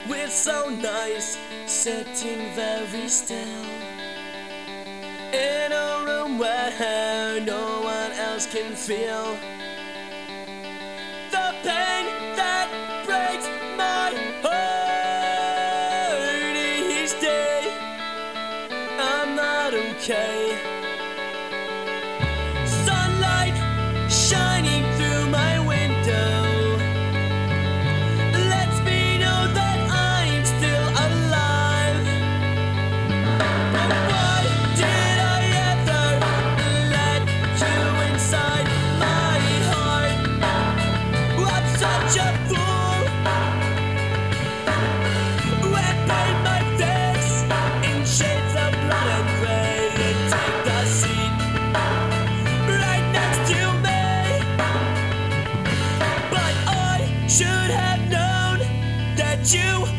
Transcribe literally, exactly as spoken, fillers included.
We're so nice, sitting very still in a room where no one else can feel the pain that breaks my heart each day. I'm not okay. Sunlight shining through my window lets me know that I'm still alive. But why did I ever let you inside my heart? I'm such a fool. When paint my face in shades of blood and gray, and take a seat right next to me. But I should have known that you